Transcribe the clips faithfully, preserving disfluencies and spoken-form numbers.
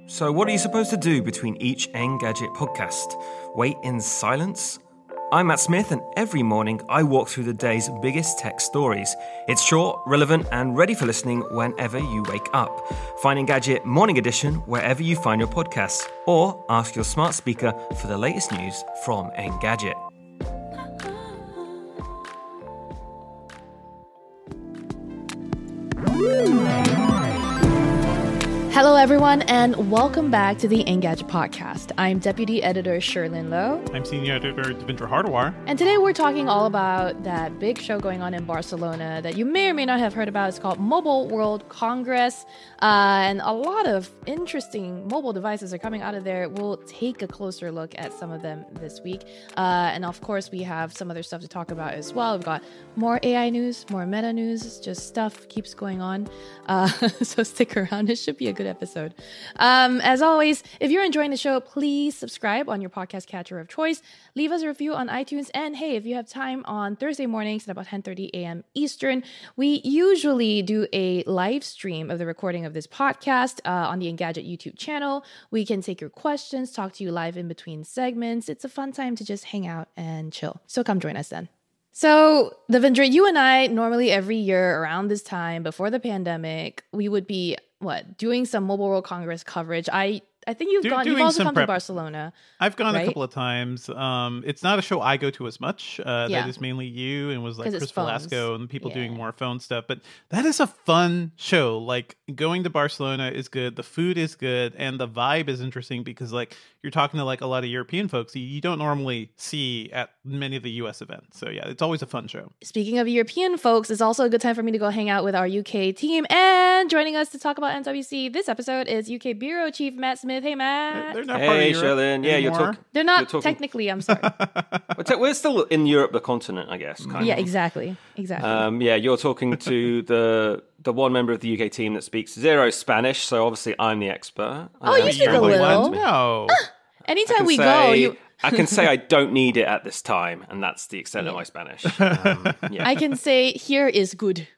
So what are you supposed to do between each Engadget podcast? Wait in silence? I'm Matt Smith, and every morning I walk through the day's biggest tech stories. It's short, relevant, and ready for listening whenever you wake up. Find Engadget Morning Edition wherever you find your podcasts, or ask your smart speaker for the latest news from Engadget. Hello, everyone, and welcome back to the Engadget podcast. I'm Deputy Editor Sherlyn Low. I'm Senior Editor Devendra Hardawar. And today we're talking all about that big show going on in Barcelona that you may or may not have heard about. It's called Mobile World Congress, uh, and a lot of interesting mobile devices are coming out of there. We'll take a closer look at some of them this week. Uh, and of course, we have some other stuff to talk about as well. We've got more A I news, more meta news, just stuff keeps going on. Uh, so stick around. It should be a good episode. Um, as always, if you're enjoying the show, please subscribe on your podcast catcher of choice. Leave us a review on iTunes. And hey, if you have time on Thursday mornings at about ten thirty a.m. Eastern, we usually do a live stream of the recording of this podcast uh, on the Engadget YouTube channel. We can take your questions, talk to you live in between segments. It's a fun time to just hang out and chill. So come join us then. So, Devendra, you and I, normally every year around this time, before the pandemic, we would be, what, doing some Mobile World Congress coverage. I I think you've Do, gone, you've also come prep. to Barcelona. I've gone right? a couple of times. Um, it's not a show I go to as much. Uh, Yeah. That is mainly you and was like 'Cause it's Chris phones. Velasco and people doing Yeah. more phone stuff. But that is a fun show. Like going to Barcelona is good. The food is good. And the vibe is interesting because like you're talking to like a lot of European folks you, you don't normally see at many of the U S events. So yeah, it's always a fun show. Speaking of European folks, it's also a good time for me to go hang out with our U K team. And joining us to talk about M W C this episode is U K Bureau Chief Matt Smith. Hey, Matt. They're not Hey, part of Europe Sherlyn. Yeah, you're anymore. talking. They're not You're talking- technically, I'm sorry. We're, te- we're still in Europe, the continent, I guess. Kind yeah, of. exactly. Exactly. Um, yeah, you're talking to the the one member of the U K team that speaks zero Spanish, so obviously I'm the expert. Oh, you Um, speak a everybody little. learns me. No. I Anytime can we say- go, you... I can say I don't need it at this time, and that's the extent of my Spanish. Um, yeah. I can say, here is good.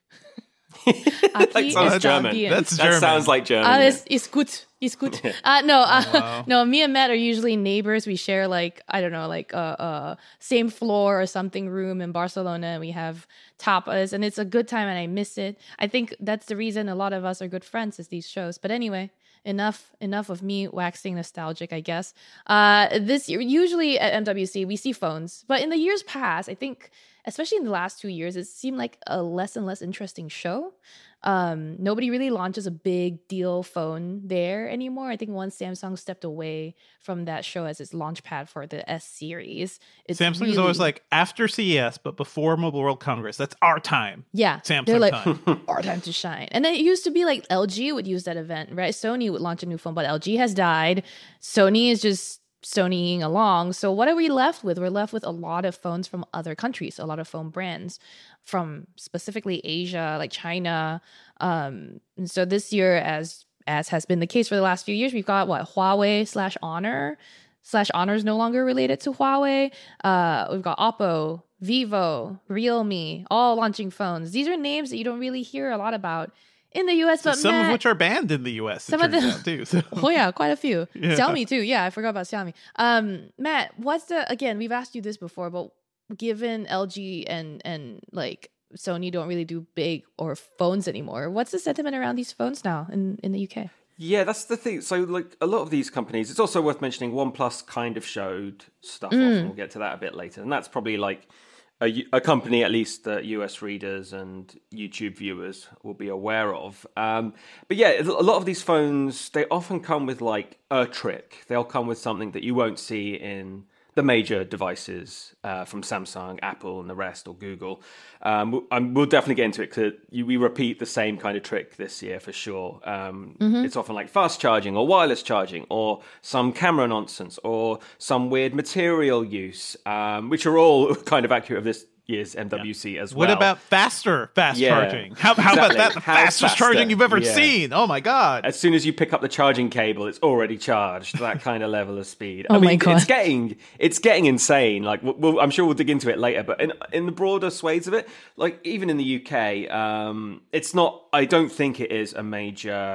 Aquí sounds está German. bien. That's that German. sounds like German. Uh, yeah. it's, it's good. It's good. Uh, no, uh, wow. no. Me and Matt are usually neighbors. We share like I don't know, like uh, uh, same floor or something room in Barcelona. And we have tapas, and it's a good time, and I miss it. I think that's the reason a lot of us are good friends is these shows. But anyway, enough enough of me waxing nostalgic, I guess. Uh, this year, usually at M W C, we see phones, but in the years past, I think, especially in the last two years, it seemed like a less and less interesting show. Um, nobody really launches a big deal phone there anymore. I think once Samsung stepped away from that show as its launch pad for the S series, it's Samsung really, is always like after C E S, but before Mobile World Congress. That's our time. yeah, Samsung they're like time. our time to shine. And then it used to be like L G would use that event, right? Sony would launch a new phone, but L G has died. Sony is just Sonying along. So what are we left with? We're left with a lot of phones from other countries, a lot of phone brands from specifically Asia, like China. Um, and so this year, as as has been the case for the last few years, we've got what Huawei slash Honor slash Honor is no longer related to Huawei. Uh, we've got Oppo, Vivo, Realme, all launching phones. These are names that you don't really hear a lot about in the U S, but Some Matt, of which are banned in the U S. some it of turns them- out, too. So. oh yeah, quite a few. Yeah. Xiaomi too. Yeah, I forgot about Xiaomi. Um, Matt, what's the again? We've asked you this before, but given L G and and like Sony don't really do big or phones anymore, what's the sentiment around these phones now in in the U K? Yeah, that's the thing. So, like a lot of these companies, it's also worth mentioning. OnePlus kind of showed stuff off, and we'll get to that a bit later. And that's probably like a, a company, at least that U S readers and YouTube viewers will be aware of. Um, but yeah, a lot of these phones, they often come with like a trick. They'll come with something that you won't see in the major devices uh, from Samsung, Apple, and the rest, or Google. Um, we'll, um, we'll definitely get into it because we repeat the same kind of trick this year for sure. Um, Mm-hmm. It's often like fast charging or wireless charging or some camera nonsense or some weird material use, um, which are all kind of accurate of this year's M W C as well. What about faster fast Yeah, charging? How, how about exactly. that? The How fastest faster? charging you've ever Yeah. seen. Oh my God. As soon as you pick up the charging cable, it's already charged. That kind of level of speed. Oh I mean, my God. it's getting it's getting insane. Like, we'll, we'll- I'm sure we'll dig into it later. But in in the broader swathes of it, like even in the U K, um, it's not. I don't think it is a major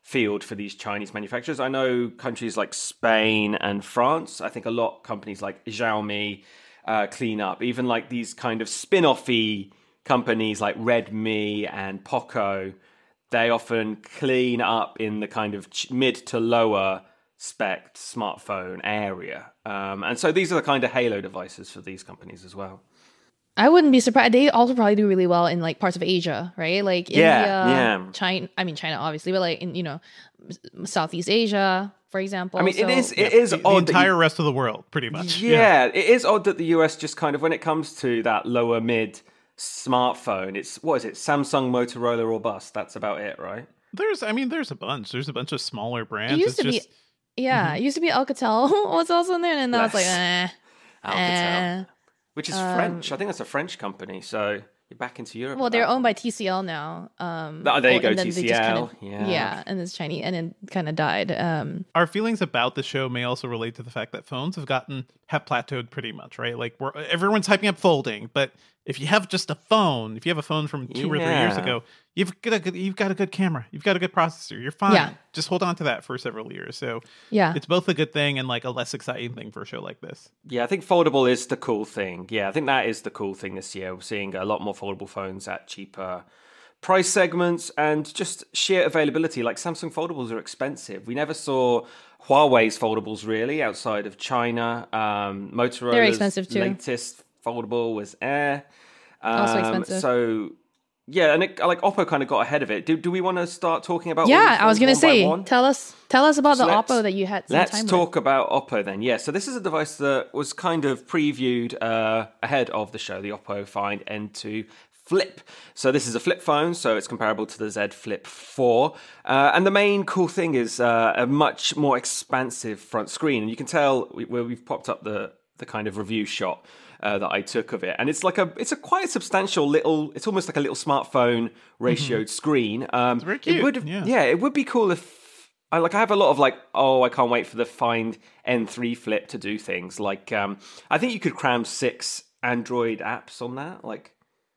field for these Chinese manufacturers. I know countries like Spain and France, I think a lot of companies like Xiaomi uh, clean up, even like these kind of spin-off-y companies like Redmi and Poco, they often clean up in the kind of mid to lower spec smartphone area. Um, and so these are the kind of halo devices for these companies as well. I wouldn't be surprised. They also probably do really well in like parts of Asia, right? Like yeah, India, yeah. China. I mean, China obviously, but like in you know, Southeast Asia, for example. I mean, so, it is it is the, odd. The entire you, rest of the world, pretty much. Yeah, yeah, it is odd that the U S just kind of, when it comes to that lower mid smartphone, it's what is it? Samsung, Motorola, or bust. That's about it, right? There's, I mean, there's a bunch. There's a bunch of smaller brands. It used it's to just, be, yeah, mm-hmm. it used to be Alcatel was also in there, and then I was like, eh, Alcatel. eh. Which is Um, French. I think that's a French company. So you're back into Europe. Well, at they're that owned by point. T C L now. Um, Oh, there you oh, go, and then they just T C L. Kinda, Yeah. yeah, and it's Chinese, and then kind of died. Um, Our feelings about the show may also relate to the fact that phones have gotten have plateaued pretty much, right? Like we're everyone's hyping up folding, but if you have just a phone, if you have a phone from two or three years Yeah. ago, you've got a good, you've got a good camera, you've got a good processor, you're fine. Yeah. Just hold on to that for several years. So yeah, it's both a good thing and like a less exciting thing for a show like this. Yeah, I think foldable is the cool thing. Yeah, I think that is the cool thing this year. We're seeing a lot more foldable phones at cheaper price segments and just sheer availability. Like Samsung foldables are expensive. We never saw Huawei's foldables really outside of China. Um, Motorola's They're expensive too. latest foldable was Air. Um, Also expensive. So yeah, and it, like Oppo kind of got ahead of it. Do do we want to start talking about? all yeah. these I was phones gonna one by say, one? tell us, tell us about So the let's- Oppo that you had some Let's time talk about Oppo then. Yeah, so this is a device that was kind of previewed uh, ahead of the show, the Oppo Find N two Flip. So this is a flip phone, so it's comparable to the Z Flip four. Uh, and the main cool thing is uh, a much more expansive front screen. And you can tell we, where we've popped up the, the kind of review shot uh, that I took of it. And it's like a, it's a quite a substantial little, it's almost like a little smartphone ratioed screen. Um, It's very cute, It would, yeah. yeah, it would be cool if, I like I have a lot of like, oh, I can't wait for the Find N three Flip to do things. Like, um, I think you could cram six Android apps on that. Like,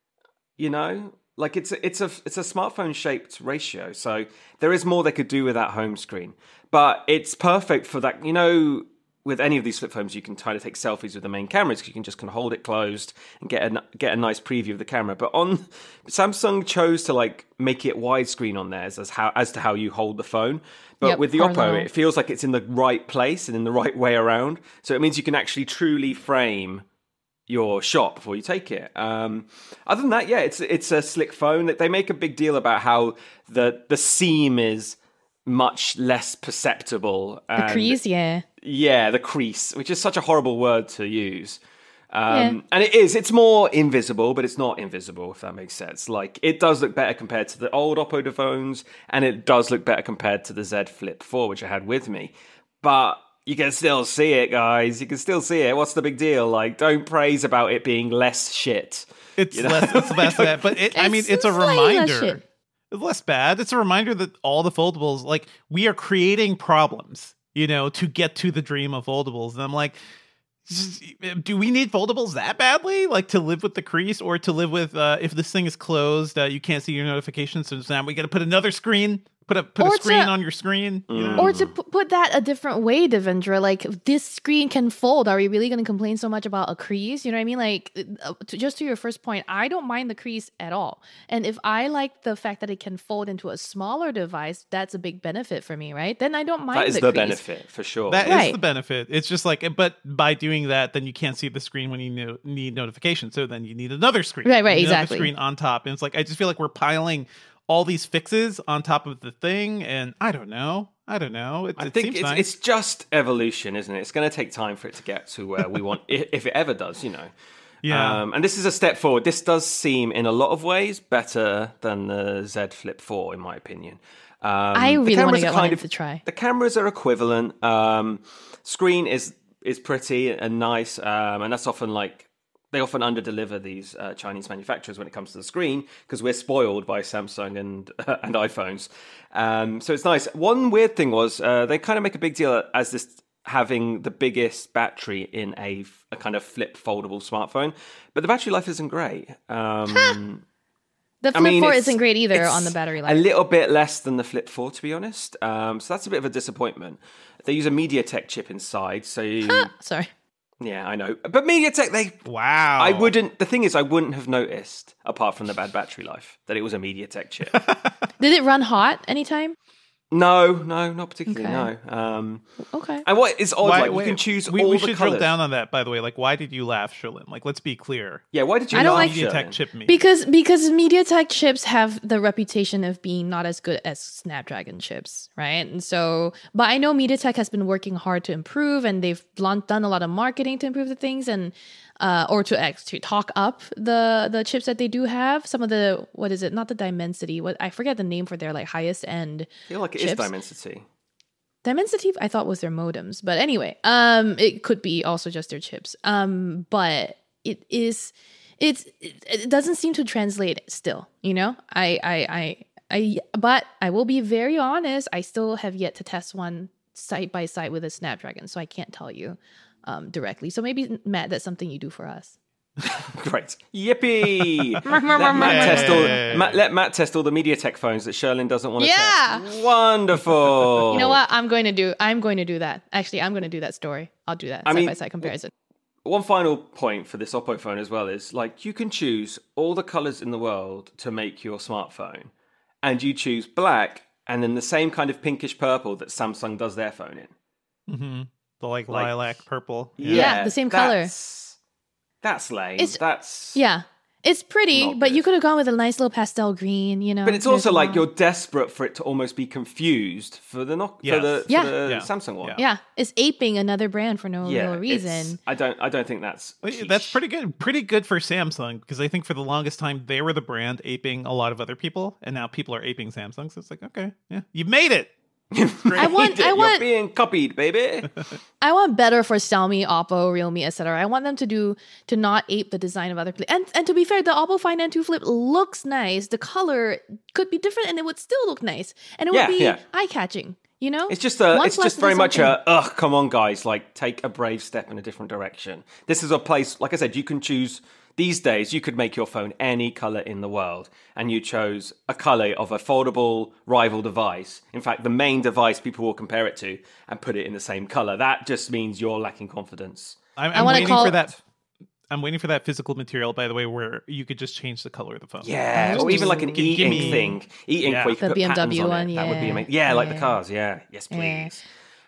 you know, like it's a, it's a it's a smartphone shaped ratio. So there is more they could do with that home screen. But it's perfect for that. You know, with any of these flip phones, you can try to take selfies with the main cameras because you can just kind of hold it closed and get a get a nice preview of the camera. But on Samsung chose to like make it widescreen on theirs as how as to how you hold the phone. But Yep, with the Oppo, horizontal. it feels like it's in the right place and in the right way around. So it means you can actually truly frame your shot before you take it. Um, other than that, yeah, it's it's a slick phone. They make a big deal about how the the seam is much less perceptible. The and- crease, yeah. Yeah, the crease, which is such a horrible word to use. Um, Yeah. And it is. It's more invisible, but it's not invisible, if that makes sense. Like, it does look better compared to the old Oppo phones, and it does look better compared to the Z Flip four, which I had with me. But you can still see it, guys. You can still see it. What's the big deal? Like, don't praise about it being less shit. It's You know? less, it's less bad, but it, I mean, It's it's a slightly less reminder. shit. It's less bad. It's a reminder that all the foldables, like, we are creating problems, you know, to get to the dream of foldables. And I'm like, do we need foldables that badly? Like to live with the crease, or to live with uh, if this thing is closed, uh, you can't see your notifications. So now we got to put another screen, put a put Or a screen to- on your screen. You Mm. know? Or to p- put that a different way, Devendra, like if this screen can fold. Are we really going to complain so much about a crease? You know what I mean? Like, uh, to, just to your first point, I don't mind the crease at all. And if I like the fact that it can fold into a smaller device, that's a big benefit for me, right? Then I don't mind That is the, the crease. benefit, for sure. That is Right. the benefit. It's just like, but by doing that, then you can't see the screen when you know, need notifications. So then you need another screen. Right, right, You need another exactly. Screen on top, and it's like I just feel like we're piling all these fixes on top of the thing, and I don't know. I don't know. It, I it think seems it's, nice. it's just evolution, isn't it? It's going to take time for it to get to where we want, i- if it ever does, you know. Yeah. Um, and this is a step forward. This does seem, in a lot of ways, better than the Z Flip four, in my opinion. Um, I the really want cameras to are get one kind of of- to try. The cameras are equivalent. Um, screen is is pretty and nice, um, and that's often like they often underdeliver these uh, Chinese manufacturers when it comes to the screen because we're spoiled by Samsung and and iPhones. Um, so it's nice. One weird thing was uh, they kind of make a big deal as this having the biggest battery in a, a kind of flip foldable smartphone, but the battery life isn't great. Um, The Flip I mean, four it's- isn't great either it's on the battery A life. little bit less than the Flip four, to be honest. Um, so that's a bit of a disappointment. They use a MediaTek chip inside, so you, Sorry. yeah, I know. But MediaTek, they, Wow. I wouldn't. The thing is, I wouldn't have noticed, apart from the bad battery life, that it was a MediaTek chip. Did it run hot anytime? no, no, not particularly. Okay. No. Um, Okay. and what is odd, Why- like wait, you can choose we, all we the should colors. drill down on that, by the way. Like, why did you laugh, Sherlyn? Like, let's be clear. Yeah, why did you I don't laugh, like- MediaTek Sherlyn? chip me. Because because MediaTek chips have the reputation of being not as good as Snapdragon chips, right? And so, but I know MediaTek has been working hard to improve, and they've lon- done a lot of marketing to improve the things, and uh, or to ex- to talk up the the chips that they do have. Some of the what is it? Not the Dimensity. What I forget the name for their like highest end. I feel like it chips. is Dimensity. Dimensity, I thought was their modems, but anyway, um, it could be also just their chips. Um, but it is, it's, it, it doesn't seem to translate still. You know, I, I, I, I. But I will be very honest. I still have yet to test one side by side with a Snapdragon, so I can't tell you um, directly. So maybe Matt, that's something you do for us. Great. Yippee! let, Matt Yay. test all, Matt, let Matt test all the MediaTek phones that Sherlyn doesn't want to Yeah. test. Wonderful. You know what? I'm going to do. I'm going to do that. Actually, I'm going to do that story. I'll do that I side mean, by side comparison. One final point for this Oppo phone as well is like you can choose all the colors in the world to make your smartphone, and you choose black and then the same kind of pinkish purple that Samsung does their phone in. Mm-hmm. The like, Like- lilac purple. Yeah, the same color. that's- That's lame. It's- that's Yeah. It's pretty, Not but you good. could have gone with a nice little pastel green, you know. But it's There's also a like lot. you're desperate for it to almost be confused for the Nokia, Yes. for the, for Yeah. the Yeah. Samsung one. Yeah. Yeah, it's aping another brand for no Yeah, real it's- reason. I don't. I don't think that's. Well, That's quiche. pretty good. Pretty good for Samsung because I think for the longest time they were the brand aping a lot of other people, and now people are aping Samsung. So it's like, okay, yeah, you've made it. I want- I You're want- being copied, baby. I want better for Xiaomi, Oppo, Realme, et cetera. I want them to do to not ape the design of other people. And and to be fair, the Oppo Find N two Flip looks nice. The color could be different, and it would still look nice, and it Yeah, would be yeah. eye catching. You know, It's just a. One It's plus just very is much something. a. Ugh, come on, guys! Like, take a brave step in a different direction. This is a place. Like I said, you can choose. These days, you could make your phone any color in the world, and you chose a color of a foldable rival device. In fact, the main device people will compare it to, and put it in the same color. That just means you're lacking confidence. I'm, I I'm wanna waiting call- for that. I'm waiting for that physical material, by the way, where you could just change the color of the phone. Yeah, Oh, or even like an Give- give e-ink me- thing. E-ink Yeah. where you could The put B M W patterns on one, it. That would be yeah. amazing. Yeah, like the Yeah. cars. Yeah, yes, Yeah. please.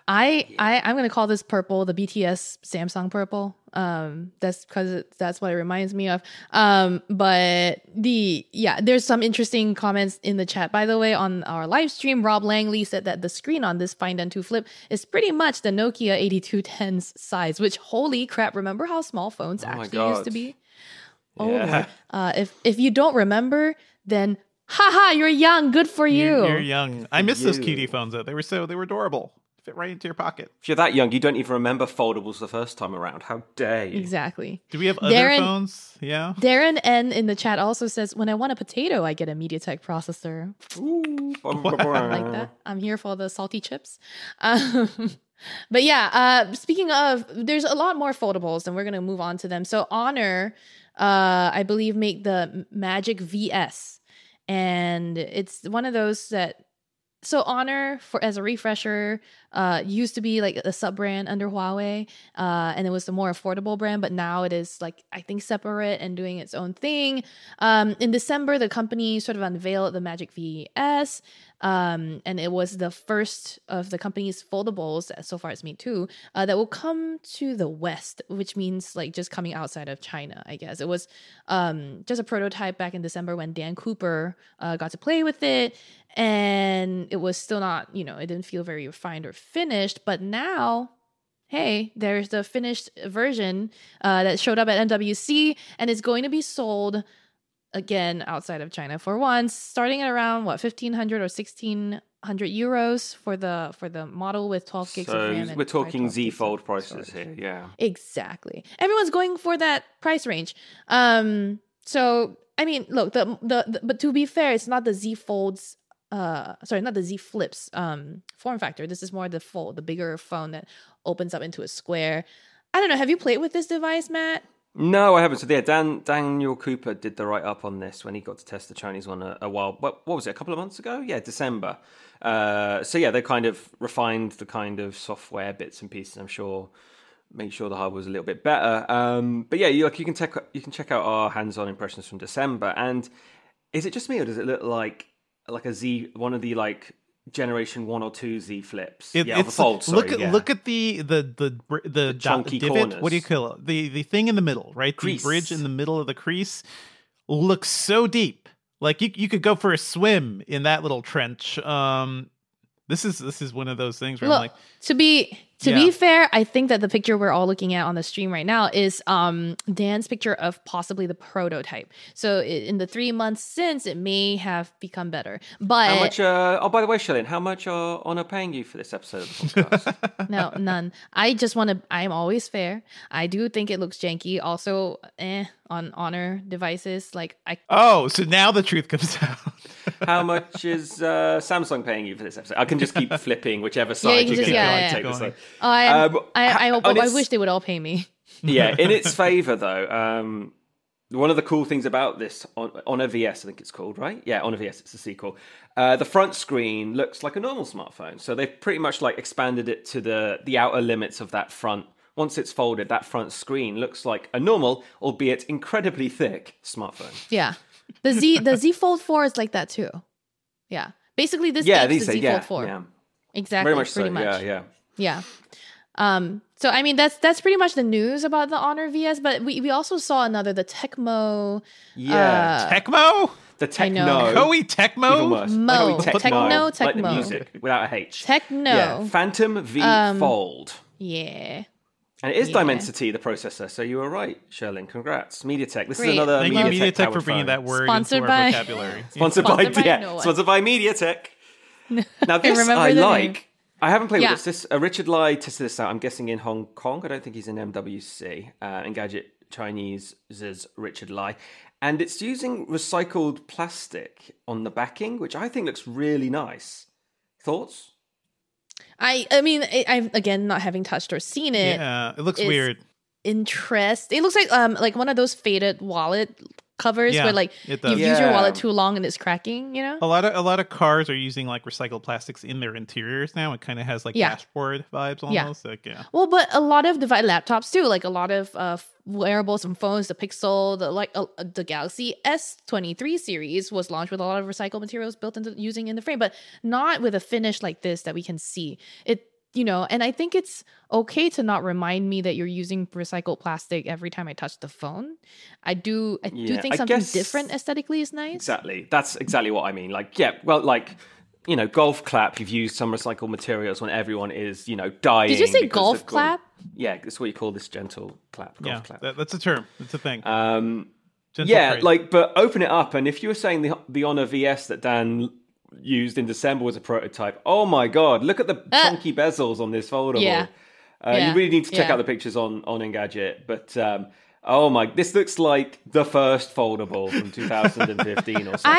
I, I I'm gonna call this purple the B T S Samsung purple. Um, that's because that's what it reminds me of. Um, but the yeah, there's some interesting comments in the chat. By the way, on our live stream, Rob Langley said that the screen on this Find N two Flip is pretty much the Nokia eighty-two ten's size. Which holy crap! Remember how small phones Oh my actually used God. to be? Oh, Yeah. Lord. uh, if if you don't remember, then haha, you're young. Good for you. You, you're young. I miss those you. cutie phones though. They were so they were adorable. Fit right into your pocket. If you're that young, you don't even remember foldables the first time around. How dare you? Exactly. Do we have other Darren- phones? Yeah. Darren N in the chat also says, when I want a potato, I get a MediaTek processor. Ooh. Like that. I'm here for the salty chips. Um, but yeah, uh, speaking of, there's a lot more foldables, and we're going to move on to them. So Honor, uh, I believe, make the Magic V S. And it's one of those that, so Honor, for as a refresher, uh, used to be like a sub brand under Huawei, uh, and it was the more affordable brand. But now it is like I think separate and doing its own thing. Um, in December, the company sort of unveiled the Magic V S, um, and it was the first of the company's foldables, so far as me too, uh, that will come to the West, which means like just coming outside of China. I guess it was um, just a prototype back in December when Dan Cooper uh, got to play with it. And it was still not, you know, it didn't feel very refined or finished. But now, hey, there's the finished version uh, that showed up at N W C, and it's going to be sold again outside of China for once, starting at around what fifteen hundred or sixteen hundred euros for the for the model with twelve gigs of So RAM. and we're talking twelve Z gigs of Fold prices storage. here. Yeah. Exactly. Everyone's going for that price range. Um, so I mean, look, the, the the but to be fair, it's not the Z Folds. Uh, sorry, not the Z Flips. Um, form factor. This is more the Fold, the bigger phone that opens up into a square. I don't know. Have you played with this device, Matt? No, I haven't. So yeah, Dan Daniel Cooper did the write up on this when he got to test the Chinese one a, a while. What, what was it? A couple of months ago? Yeah, December. Uh, so yeah, they kind of refined the kind of software bits and pieces. I'm sure, make sure the hardware was a little bit better. Um, but yeah, you like you can check you can check out our hands-on impressions from December. And is it just me, or does it look like like a Z, one of the like generation one or two Z flips? It, yeah, it's, fold, sorry, look at yeah. look at the the the the, the chunky divot. corners. What do you call it? The the thing in the middle, right? Crease. The bridge in the middle of the crease looks so deep. Like you you could go for a swim in that little trench. Um, this is this is one of those things where Look, I'm like, to be to Yeah. be fair, I think that the picture we're all looking at on the stream right now is um Dan's picture of possibly the prototype. So i- in the three months since, it may have become better. But How much? Uh, oh, by the way, Shelley, how much are Honor paying you for this episode of the podcast? no, none. I just want to. I'm always fair. I do think it looks janky. Also, eh, on Honor devices, like I. oh, so now the truth comes out. How much is uh, Samsung paying you for this episode? I can just keep flipping whichever you side can you just- can yeah, go. I yeah. take the Going. side. Oh, I, Um, I, I, hope, and I it's- wish they would all pay me. Yeah, in its favor though, um, one of the cool things about this on Honor V S, I think it's called, right? Yeah, Honor V S, it's a sequel. Uh, the front screen looks like a normal smartphone, so they've pretty much like expanded it to the the outer limits of that front. Once it's folded, that front screen looks like a normal, albeit incredibly thick, smartphone. Yeah, the Z the Z Fold four is like that too. Yeah, basically this Yeah, is these the say Z yeah, Fold four. yeah, Exactly, very much pretty so. much. Yeah, yeah. Yeah. Um, so I mean that's that's pretty much the news about the Honor V S, but we, we also saw another, the Tecmo Yeah, uh, Tecmo, the I Techno. know. Koei Even Tecmo. worse. Mo. Like a Techno, Like the Tecmo. music without a H. Techno. Yeah, Phantom V Um, Fold. Yeah. And it is yeah. Dimensity, the processor, so you were right, Sherlyn. Congrats. MediaTek. This Great. is another Thank you, MediaTek, MediaTek, for powered bringing phone. that word Sponsored into our by- vocabulary. Sponsored, Sponsored by, by yeah, no one. sponsored by MediaTek. Now this remember I the like. name. I haven't played Yeah. with this. This uh, Richard Lai tested this out. I'm guessing in Hong Kong. I don't think he's in M W C. Uh, Engadget Chinese's Richard Lai, and it's using recycled plastic on the backing, which I think looks really nice. Thoughts? I I mean I, I'm again not having touched or seen it. Yeah, it looks is- weird. Interest. It looks like um like one of those faded wallet covers Yeah, where like it you've does. used your Yeah. wallet too long and it's cracking, you know? A lot of a lot of cars are using like recycled plastics in their interiors now. It kind of has like Yeah. dashboard vibes Yeah. almost. Like yeah, Well, but a lot of device laptops too, like a lot of uh, wearables and phones, the Pixel, the like uh, the Galaxy S twenty-three series was launched with a lot of recycled materials built into using in the frame, but not with a finish like this that we can see. It, you know, and I think it's okay to not remind me that you're using recycled plastic every time I touch the phone. I do, I do Yeah, think I something guess- different aesthetically is nice. Exactly. That's exactly what I mean. Like, yeah, well, like, you know, golf clap, you've used some recycled materials when everyone is, you know, dying. Did you say because golf they've gone- clap? Yeah, that's what you call this gentle clap, golf yeah, clap. that, that's a term. It's a thing. Um, Gentle yeah, phrase. like, but open it up, and if you were saying the the Honor V S that Dan used in December was a prototype, oh my god, look at the chunky bezels on this foldable. Yeah. Uh, Yeah. You really need to check Yeah. out the pictures on on Engadget, but um, oh my, this looks like the first foldable from two thousand fifteen or something.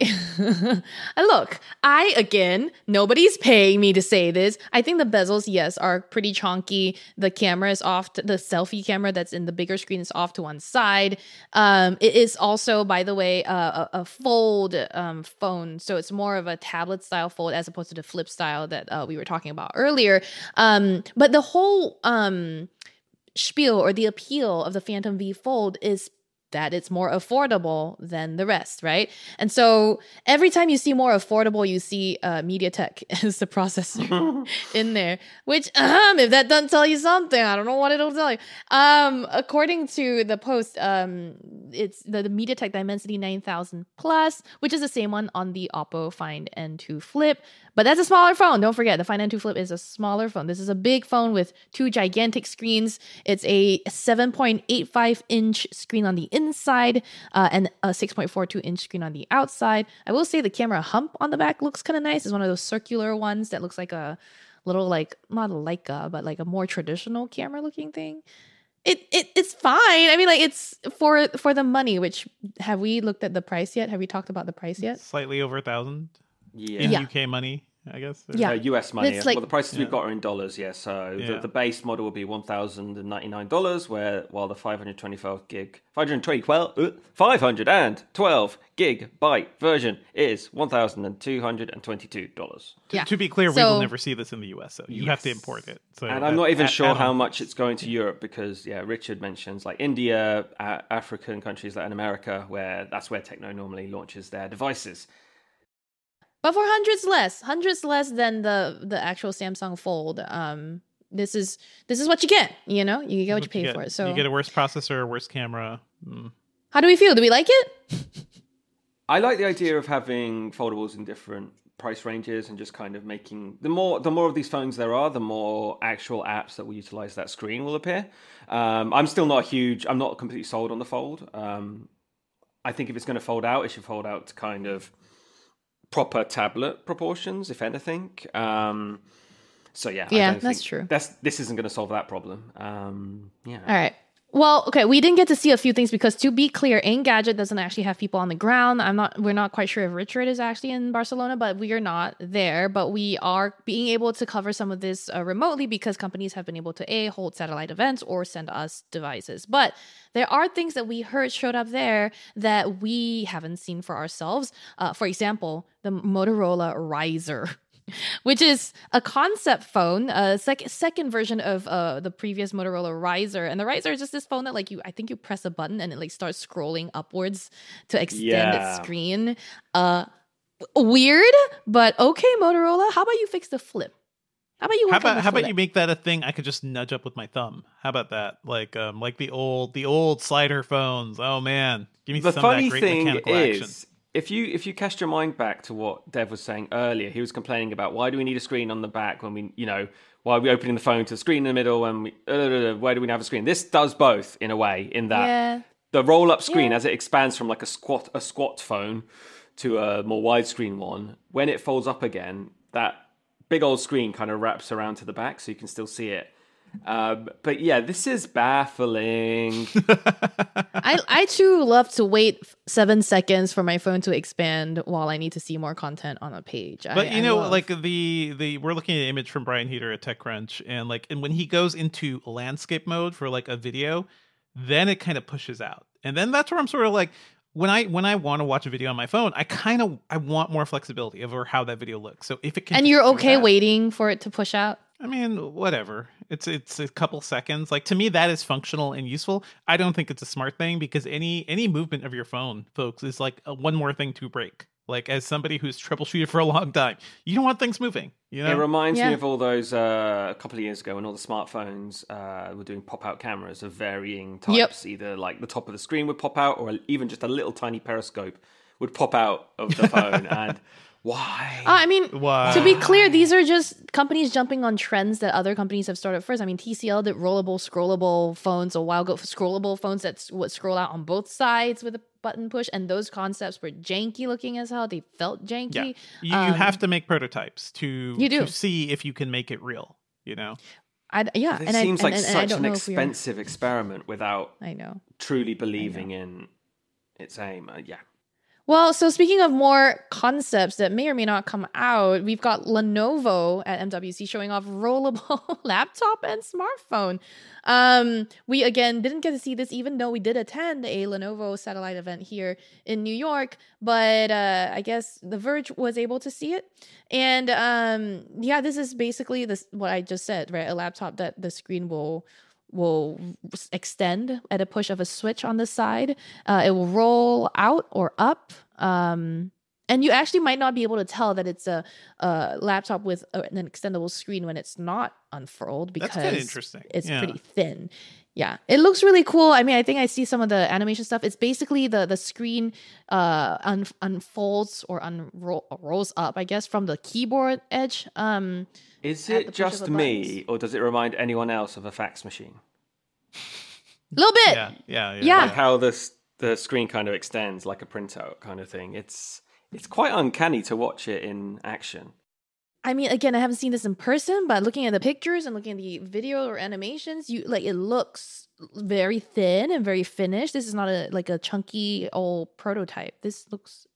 I look, I again, nobody's paying me to say this. I think the bezels, yes, are pretty chonky. The camera is off, to, the selfie camera that's in the bigger screen is off to one side. Um, it is also, by the way, uh, a, a fold um, phone, so it's more of a tablet style fold as opposed to the flip style that uh, we were talking about earlier. Um, but the whole um, spiel or the appeal of the Phantom V Fold is that it's more affordable than the rest, right? And so every time you see more affordable, you see uh, MediaTek as the processor in there, which um, if that doesn't tell you something, I don't know what it'll tell you. Um, according to the post, um, it's the, the MediaTek Dimensity nine thousand Plus, which is the same one on the Oppo Find N two Flip. But that's a smaller phone. Don't forget, the Find N two Flip is a smaller phone. This is a big phone with two gigantic screens. It's a seven point eight five inch screen on the inside uh, and a six point four two inch screen on the outside. I will say the camera hump on the back looks kind of nice. It's one of those circular ones that looks like a little, like, not a Leica, but like a more traditional camera looking thing. It, it it's fine. I mean, like, it's for for the money, which, have we looked at the price yet? Have we talked about the price yet? Slightly over a thousand Yeah. in Yeah. U K money. I guess. Yeah. Uh, U S money. It's like- well, the prices Yeah. we've got are in dollars, yeah. So Yeah. The, the base model will be one thousand ninety-nine dollars, where while the five hundred twenty-five gig, five hundred twelve, uh, five hundred twelve gigabyte version is one thousand two hundred twenty-two dollars. To, Yeah. to be clear, we So- will never see this in the U S, so you have to Yes. import it. So And I'm at- not even at- sure at how home. much it's going to Europe because, yeah, Richard mentions like India, uh, African countries, Latin America, where that's where Techno normally launches their devices. But for hundreds less, hundreds less than the the actual Samsung Fold. Um, this is this is what you get. You know, you get what you pay get. for it. So You get a worse processor, a worse camera. Mm. how do we feel? Do we like it? I like the idea of having foldables in different price ranges and just kind of making the more the more of these phones there are, the more actual apps that will utilize that screen will appear. Um, I'm still not huge. I'm not completely sold on the Fold. Um, I think if it's going to fold out, it should fold out to kind of proper tablet proportions, if anything. Um, so yeah, I Yeah, don't that's think true. That's this isn't going to solve that problem. Um, yeah. All right. Well, okay, we didn't get to see a few things because, to be clear, Engadget doesn't actually have people on the ground. I'm not. We're not quite sure if Richard is actually in Barcelona, but we are not there. But we are being able to cover some of this uh, remotely because companies have been able to a hold satellite events or send us devices. But there are things that we heard showed up there that we haven't seen for ourselves. Uh, for example, the Motorola Riser. Which is a concept phone, a sec- second version of uh, the previous Motorola Riser. And the Riser is just this phone that, like, you, I think you press a button and it like starts scrolling upwards to extend Yeah. its screen. Uh, weird, but okay, Motorola. How about you fix the flip? How about you? How work on about the how about flip? you make that a thing I could just nudge up with my thumb? How about that? Like um like the old the old slider phones. Oh man, give me The some funny of that great thing mechanical is, action. if you if you cast your mind back to what Dev was saying earlier, he was complaining about why do we need a screen on the back when we, you know, why are we opening the phone to the screen in the middle and we, uh, why do we have a screen? This does both in a way, in that Yeah. the roll up screen Yeah. as it expands from like a squat a squat phone to a more widescreen one, when it folds up again, that big old screen kind of wraps around to the back so you can still see it. Um, but yeah, this is baffling. I, I too love to wait seven seconds for my phone to expand while I need to see more content on a page. But I, you I know, love- like the the we're looking at an image from Brian Heater at TechCrunch, and like and when he goes into landscape mode for like a video, then it kind of pushes out, and then that's where I'm sort of like. When I when I want to watch a video on my phone, I kind of I want more flexibility over how that video looks. So if it can, and just you're do okay that- waiting for it to push out. I mean, whatever. It's it's a couple seconds. Like to me, that is functional and useful. I don't think it's a smart thing because any any movement of your phone, folks, is like a, one more thing to break. Like as somebody who's troubleshooted for a long time, you don't want things moving. You know, It reminds Yeah. me of all those uh, a couple of years ago when all the smartphones uh, were doing pop-out cameras of varying types. Yep. Either like the top of the screen would pop out, or even just a little tiny periscope would pop out of the phone. And why? Uh, I mean, Why? to be clear, these are just companies jumping on trends that other companies have started first. I mean, T C L did rollable, scrollable phones a while ago. Scrollable phones that s- would scroll out on both sides with a button push, and those concepts were janky looking as hell. They felt janky. yeah, you, you Um, have to make prototypes to You do. to see if you can make it real. You know, I, yeah, It and I, seems and, like and, and I such don't an know if we are- expensive experiment without I know. truly believing in its aim. Uh, yeah. Well, so speaking of more concepts that may or may not come out, we've got Lenovo at M W C showing off rollable laptop and smartphone. Um, we again didn't get to see this, even though we did attend a Lenovo satellite event here in New York. But uh, I guess The Verge was able to see it, and um, yeah, this is basically this what I just said, right? A laptop that the screen will will extend at a push of a switch on the side. Uh, it will roll out or up. Um, and you actually might not be able to tell that it's a, a laptop with a, an extendable screen when it's not unfurled because that's kind of interesting. it's Yeah. pretty thin. Yeah, it looks really cool. I mean, I think I see some of the animation stuff. It's basically the the screen uh, un- unfolds or unroll rolls up, I guess, from the keyboard edge. Um, Is At the it push of just a me, buttons. or does it remind anyone else of a fax machine? a little bit. Yeah, yeah, yeah. Yeah. Like how the s- the screen kind of extends like a printout kind of thing. It's it's quite uncanny to watch it in action. I mean, again, I haven't seen this in person, but looking at the pictures and looking at the video or animations, you like it looks very thin and very finished. This is not a like a chunky old prototype. This looks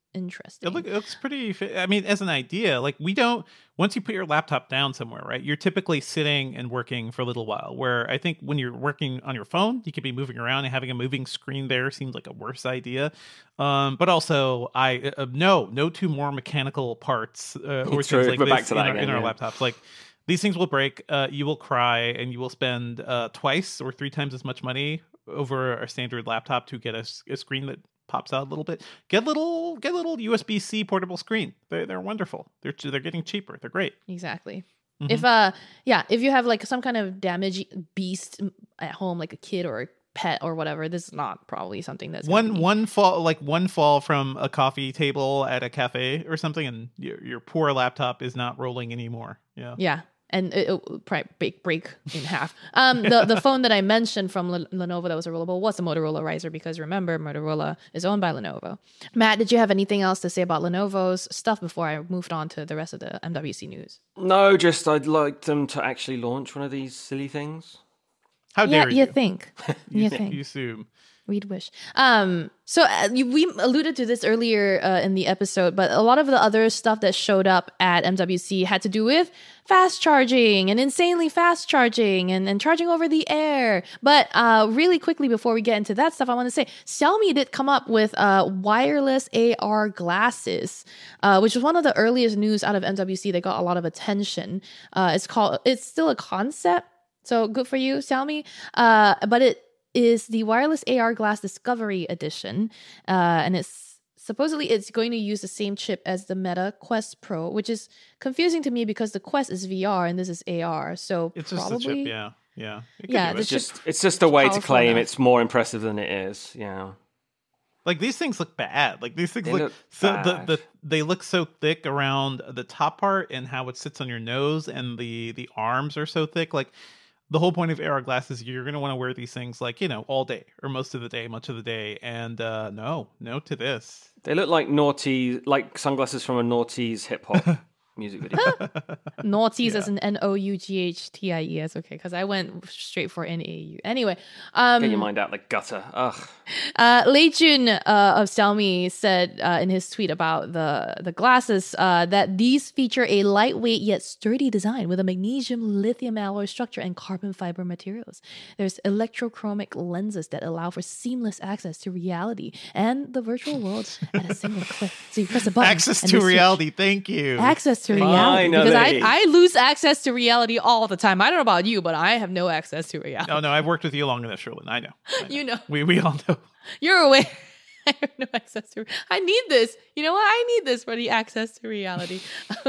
interesting. It, look, it looks pretty. I mean, as an idea, like we don't. Once you put your laptop down somewhere, right? You're typically sitting and working for a little while. Where I think when you're working on your phone, you could be moving around, and having a moving screen there seems like a worse idea. Um, but also, I uh, no, no two more mechanical parts uh, or True. things like We're this back to in, that our, again, in our yeah. laptops. Like these things will break. Uh, you will cry, and you will spend uh, twice or three times as much money over a standard laptop to get a, a screen that pops out a little bit. Get little get little U S B C portable screen. They're they're wonderful. They're they're getting cheaper. They're great. Exactly. Mhm. If uh yeah, if you have like some kind of damaged beast at home, like a kid or a pet or whatever, this is not probably something that's One gonna be- one fall like one fall from a coffee table at a cafe or something, and your your poor laptop is not rolling anymore. Yeah. Yeah, and it, it will probably break, break in half. Um, the the phone that I mentioned from Le- Lenovo that was a rollable was a Motorola Riser, because remember, Motorola is owned by Lenovo. Matt, did you have anything else to say about Lenovo's stuff before I moved on to the rest of the M W C news? No, just I'd like them to actually launch one of these silly things. How Yeah, dare you you? think? You think? You assume. We'd wish. Um, so uh, you, we alluded to this earlier uh, in the episode, but a lot of the other stuff that showed up at M W C had to do with fast charging and insanely fast charging and, and charging over the air. But uh, really quickly before we get into that stuff, I want to say Xiaomi did come up with uh, wireless A R glasses, uh, which was one of the earliest news out of M W C that got a lot of attention. Uh, it's called. It's still a concept, so good for you, Xiaomi. Uh, but it is the wireless A R Glass Discovery Edition, uh, and it's supposedly it's going to use the same chip as the Meta Quest Pro, which is confusing to me because the Quest is V R and this is A R. So It's just probably, a chip. Yeah. Yeah. It could Yeah, do the it. It's just it's just a way to powerful claim enough. it's more impressive than it is. Yeah. Like these things look bad. Like these things They look, look so bad. the, the they look so thick around the top part and how it sits on your nose, and the the arms are so thick. Like the whole point of A R glasses, you're going to want to wear these things like, you know, all day or most of the day, much of the day. And uh no, no to this. They look like naughty, like sunglasses from a naughty's hip hop music video. Naughties Yeah. as an N O U G H T I E S. Okay, because I went straight for N A U. Anyway, um, Get your mind out the gutter. Ugh. Uh, Lei Jun uh, of Xiaomi said uh, in his tweet about the, the glasses uh, that these feature a lightweight yet sturdy design with a magnesium lithium alloy structure and carbon fiber materials. There's electrochromic lenses that allow for seamless access to reality and the virtual world at a single click. So you press a button. Access and to they switch. reality. Thank you. Access to reality. Because Finally. I, I lose access to reality all the time. I don't know about you, but I have no access to reality. Oh no, I've worked with you long enough, Sherlyn. I know. I know. You know. We we all know. You're aware. I have no access to. I need this. You know what? I need this for the access to reality.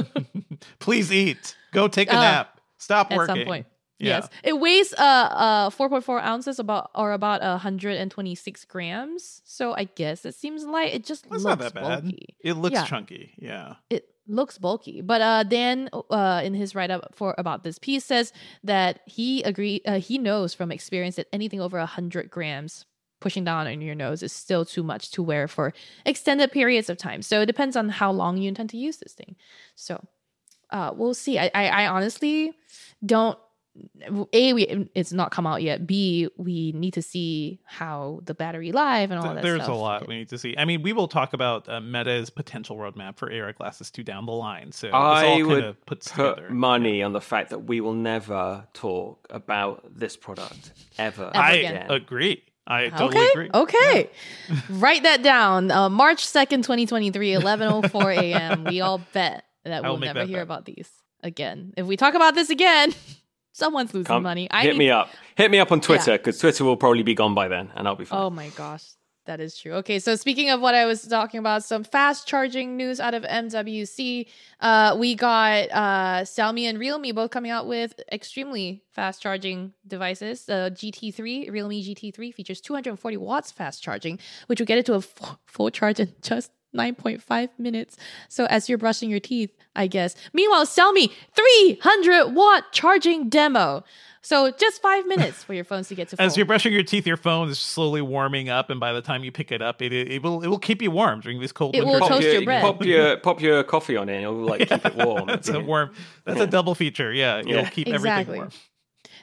Please eat. Go take a Uh, nap. Stop At working. some point. Yeah. Yes, it weighs uh uh four point four ounces, about or about a hundred and twenty six grams. So I guess it seems light. It just That's looks not that bad. bulky. It looks Yeah. chunky. Yeah. It looks bulky. But uh, Dan, uh, in his write up for about this piece, says that he agree. Uh, he knows from experience that anything over a hundred grams pushing down on your nose is still too much to wear for extended periods of time. So it depends on how long you intend to use this thing. So uh, we'll see. I, I, I honestly don't. A, we it's not come out yet. B, we need to see how the battery life and all Th- that There's stuff. a lot we need to see. I mean, we will talk about uh, Meta's potential roadmap for A R glasses two down the line. So this I all kind would of puts put together. money on the fact that we will never talk about this product ever, Ever I again. agree. I totally Okay. agree. Okay. Write that down. Uh, March second, twenty twenty-three, eleven oh four a.m. We all bet that I will we'll make never that hear bet. about these again. If we talk about this again, someone's losing Come- money. I hit need- me up. Hit me up on Twitter because Twitter will probably be gone by then, and I'll be fine. Oh my gosh. That is true. Okay, so speaking of what I was talking about, some fast charging news out of M W C. Uh, we got uh, Xiaomi and Realme both coming out with extremely fast charging devices. The G T three, Realme G T three, features two hundred forty watts fast charging, which will get it to a full, full charge in just nine point five minutes. So as you're brushing your teeth, I guess. Meanwhile, Xiaomi, three hundred watt charging demo. So just five minutes for your phones to get to full. As you're brushing your teeth, your phone is slowly warming up, and by the time you pick it up, it it will it will keep you warm during these cold It will winter pop toast days. your, your bread. Pop your pop your coffee on it, and it'll like keep it warm. That's a warm. That's a double feature. Yeah, it'll Yeah. keep Exactly. everything warm.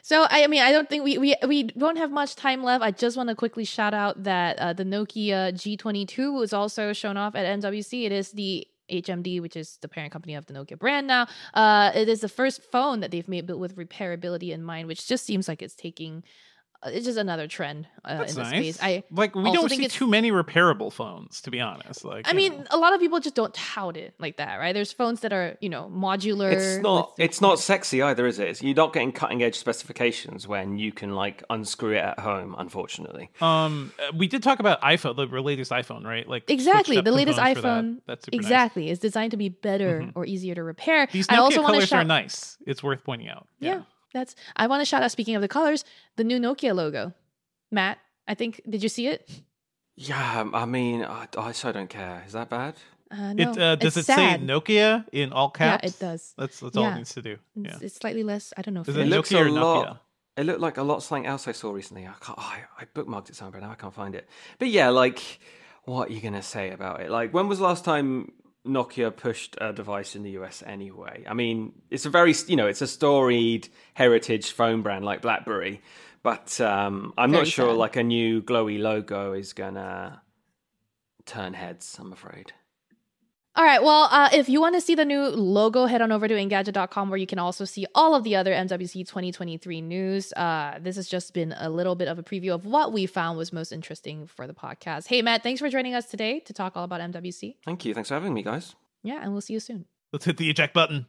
So I, I mean, I don't think we, we we don't have much time left. I just want to quickly shout out that uh, the Nokia G twenty-two was also shown off at M W C. It is the H M D, which is the parent company of the Nokia brand now. Uh, it is the first phone that they've made built with repairability in mind, which just seems like it's taking. It's just another trend uh, in the nice. space. I like we don't see too many repairable phones, to be honest. Like I mean, know. a lot of people just don't tout it like that, right? There's phones that are, you know, modular. It's not. with- It's not sexy either, is it? It's, you're not getting cutting edge specifications when you can like unscrew it at home. Unfortunately. Um, we did talk about iPhone, the latest iPhone, right? Like exactly the latest iPhone. iPhone. That. That's super exactly nice. is designed to be better mm-hmm. or easier to repair. These I Nokia also colors shout- are nice. It's worth pointing out. Yeah, yeah that's. I want to shout out. Speaking of the colors, the new Nokia logo. Matt, I think, did you see it? Yeah, I mean, I, I so don't care. Is that bad? Uh, no, it, uh, does it's it sad. say Nokia in all caps? Yeah, it does. That's that's all Yeah. it needs to do. Yeah. It's, it's slightly less. I don't know. Is It it looks Nokia a or lot. Nokia? It looked like a lot something else I saw recently. I can't. Oh, I, I bookmarked it somewhere, but now I can't find it. But yeah, like, what are you gonna say about it? Like, when was the last time Nokia pushed a device in the U S anyway? I mean, it's a very, you know, it's a storied heritage phone brand like BlackBerry, but um, I'm Very not sure sad. like a new glowy logo is gonna turn heads, I'm afraid. All right. Well, uh, if you want to see the new logo, head on over to Engadget dot com, where you can also see all of the other M W C twenty twenty-three news. Uh, this has just been a little bit of a preview of what we found was most interesting for the podcast. Hey, Matt, thanks for joining us today to talk all about M W C. Thank you. Thanks for having me, guys. Yeah, and we'll see you soon. Let's hit the eject button.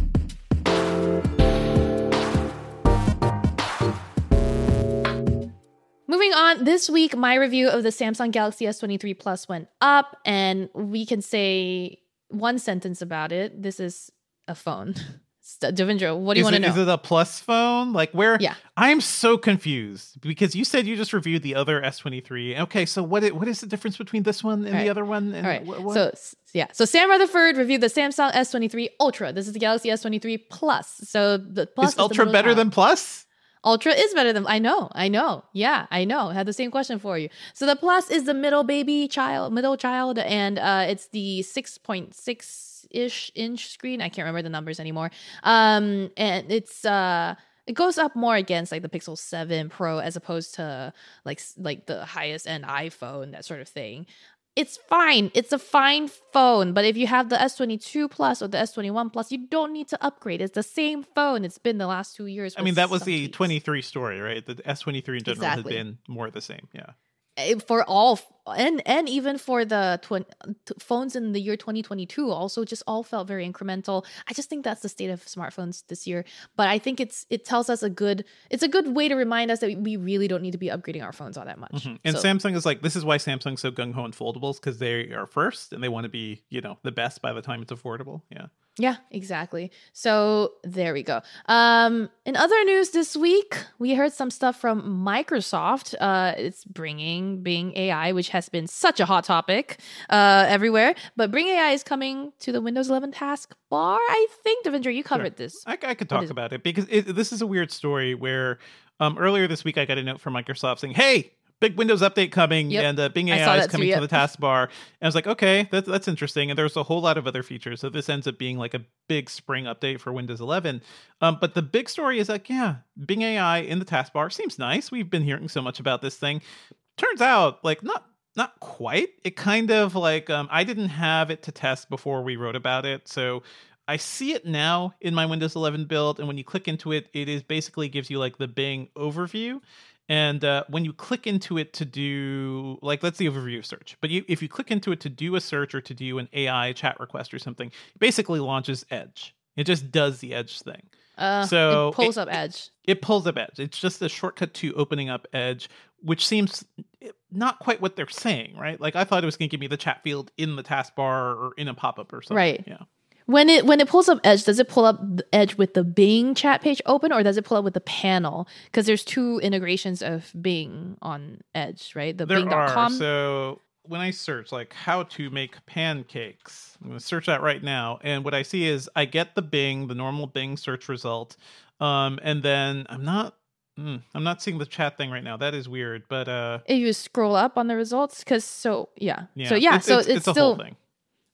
Moving on, this week, my review of the Samsung Galaxy S twenty-three Plus went up, and we can say one sentence about it. This is a phone. Devendra, what do you want to know? Is it a Plus phone? Like where? Yeah. I'm so confused because you said you just reviewed the other S twenty-three. Okay, so what? Is, what is the difference between this one and All right. the other one? And All right. What, what? So yeah. So Sam Rutherford reviewed the Samsung S twenty-three Ultra. This is the Galaxy S twenty-three Plus. So the Plus is, is Ultra the better child. than Plus? Ultra is better than I know, I know. Yeah, I know. I had the same question for you. So the Plus is the middle baby child, middle child, and uh, it's the six point six ish inch screen. I can't remember the numbers anymore. Um, and it's uh, it goes up more against like the Pixel seven Pro as opposed to like like the highest end iPhone, that sort of thing. It's fine. It's a fine phone. But if you have the S twenty-two Plus or the S twenty-one Plus, you don't need to upgrade. It's the same phone. It's been the last two years. I mean, that was the tweaks. twenty-three story, right? The S twenty-three in general Exactly. had been more of the same. Yeah. For all and and even for the tw- t- phones in the year twenty twenty-two also just all felt very incremental. I just think that's the state of smartphones this year, but I think it's it tells us a good it's a good way to remind us that we really don't need to be upgrading our phones all that much. Mm-hmm. And so, Samsung is like, this is why Samsung's so gung-ho on foldables, because they are first and they want to be, you know, the best by the time it's affordable. Yeah. yeah, exactly. So there we go. Um, in other news this week, we heard some stuff from Microsoft. Uh, it's bringing Bing A I, which has been such a hot topic uh, everywhere. But Bing A I is coming to the Windows eleven taskbar. I think, Devendra, you covered Sure. this. I, I could What talk is it? about it because it, this is a weird story where um, earlier this week I got a note from Microsoft saying, hey, big Windows update coming, Yep. and uh, Bing I A saw I is that too, coming yep. to the taskbar. And I was like, okay, that's, that's interesting. And there's a whole lot of other features. So this ends up being like a big spring update for Windows eleven. Um, but the big story is like, yeah, Bing A I in the taskbar seems nice. We've been hearing so much about this thing. Turns out, like, not not quite. It kind of like, um, I didn't have it to test before we wrote about it. So I see it now in my Windows eleven build. And when you click into it, it is basically gives you like the Bing overview. And uh, when you click into it to do, like, let's the overview search. But you, if you click into it to do a search or to do an A I chat request or something, it basically launches Edge. It just does the Edge thing. Uh, So it pulls it- up Edge. It pulls up Edge. It's just a shortcut to opening up Edge, which seems not quite what they're saying, right? Like, I thought it was going to give me the chat field in the taskbar or in a pop-up or something. Right. Yeah. When it when it pulls up Edge, does it pull up the Edge with the Bing chat page open, or does it pull up with the panel? Because there's two integrations of Bing on Edge, right? The There Bing dot are. com. So when I search, like, how to make pancakes, I'm going to search that right now. And what I see is I get the Bing, the normal Bing search result. Um, and then I'm not, mm, I'm not seeing the chat thing right now. That is weird. But uh, If you scroll up on the results, because so yeah, yeah. so yeah, it's, so it's, it's, it's a still whole thing.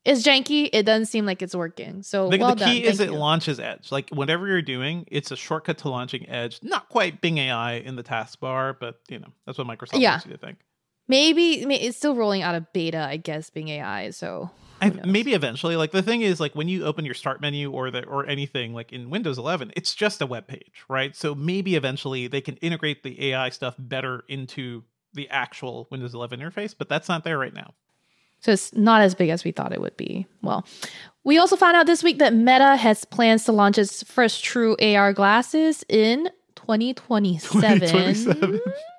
It's janky. It doesn't seem like it's working. So the, well the key done. is Thank it you. launches Edge. Like whatever you're doing, it's a shortcut to launching Edge. Not quite Bing A I in the taskbar, but you know that's what Microsoft Yeah. wants you to think. Maybe, maybe it's still rolling out of beta, I guess, Bing A I. So I, maybe eventually. Like the thing is, like when you open your start menu or the or anything like in Windows eleven, it's just a web page, right? So maybe eventually they can integrate the A I stuff better into the actual Windows eleven interface, but that's not there right now. So it's not as big as we thought it would be. Well, we also found out this week that Meta has plans to launch its first true A R glasses in twenty twenty-seven. twenty twenty-seven.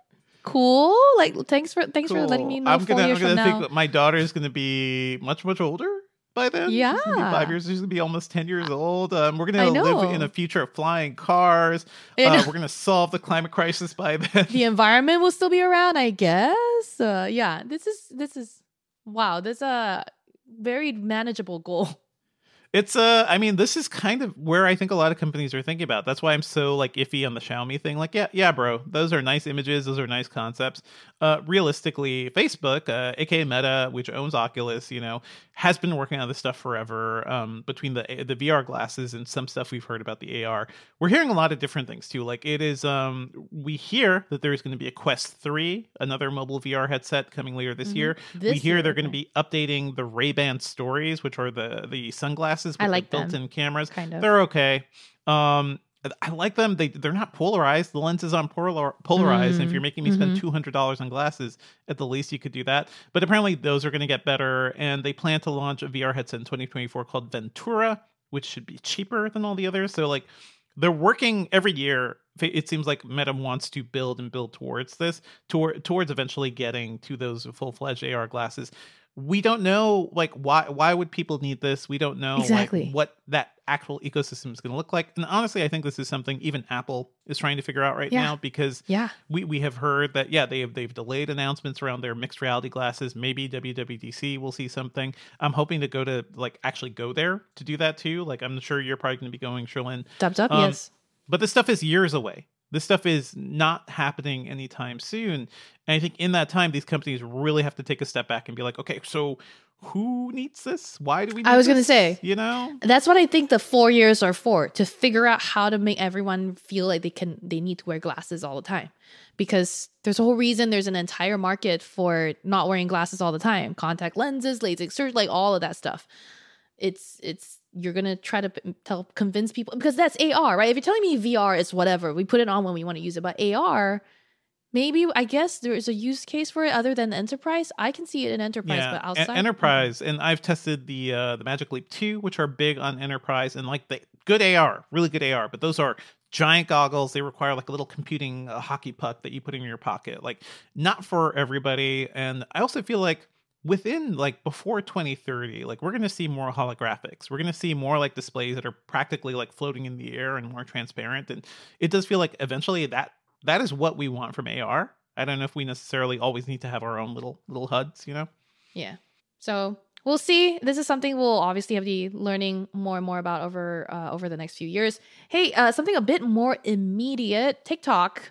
Cool. Like, thanks for thanks Cool. for letting me know. I'm four gonna, years I'm gonna from think now. that my daughter is gonna be much, much older by then. Yeah. She's gonna be five years. She's gonna be almost ten years old. Um, we're I gonna know. live in a future of flying cars. I Uh, know. we're gonna solve the climate crisis by then. The environment will still be around, I guess. Uh, yeah, this is this is wow. This is a very manageable goal. It's uh I mean, this is kind of where I think a lot of companies are thinking about. That's why I'm so like iffy on the Xiaomi thing. Like, yeah, yeah, bro, those are nice images, those are nice concepts. Uh, realistically, Facebook, uh, aka Meta, which owns Oculus, you know, has been working on this stuff forever. Um, between the the V R glasses and some stuff we've heard about the A R, we're hearing a lot of different things too. Like, it is, um, we hear that there's going to be a Quest three, another mobile V R headset coming later this Mhm. year. This we hear year, they're going to okay. be updating the Ray-Ban Stories, which are the the sunglasses with I like the them. built-in cameras. Kind of. They're okay. Um, I like them. They they're not polarized. The lens is on polar, polarized. And if you're making me spend Mhm. two hundred dollars on glasses, at the least you could do that. But apparently those are going to get better, and they plan to launch a V R headset in twenty twenty-four called Ventura, which should be cheaper than all the others. So like they're working every year. It seems like Meta wants to build and build towards this, toward, towards eventually getting to those full-fledged A R glasses. We don't know, like, why why would people need this? We don't know Exactly. like, what that actual ecosystem is going to look like. And honestly, I think this is something even Apple is trying to figure out right Yeah. now, because Yeah. we, we have heard that, yeah, they have, they've delayed announcements around their mixed reality glasses. Maybe W W D C will see something. I'm hoping to go to, like, actually go there to do that too. Like, I'm sure you're probably going to be going, Sherlyn. Dub dub, Um, yes. But this stuff is years away. This stuff is not happening anytime soon. And I think in that time, these companies really have to take a step back and be like, okay, so who needs this? Why do we need I was gonna this? say. You know? That's what I think the four years are for, to figure out how to make everyone feel like they can they need to wear glasses all the time. Because there's a whole reason there's an entire market for not wearing glasses all the time. Contact lenses, LASIK surgery, like all of that stuff. It's it's you're gonna try to p- tell convince people, because that's A R, right? If you're telling me V R is whatever, we put it on when we want to use it, but A R, maybe I guess there is a use case for it other than enterprise. I can see it in enterprise, Yeah, but e- outside enterprise, and I've tested the uh, the Magic Leap two, which are big on enterprise, and like the good A R, really good A R, but those are giant goggles. They require like a little computing uh, hockey puck that you put in your pocket. Like, not for everybody. And I also feel like within, like, before twenty thirty, like, we're going to see more holographics. We're going to see more like displays that are practically like floating in the air and more transparent. And it does feel like eventually that that is what we want from A R. I don't know if we necessarily always need to have our own little little H U Ds, you know? Yeah. So we'll see. This is something we'll obviously have to be learning more and more about over uh, over the next few years. Hey, uh, something a bit more immediate. TikTok.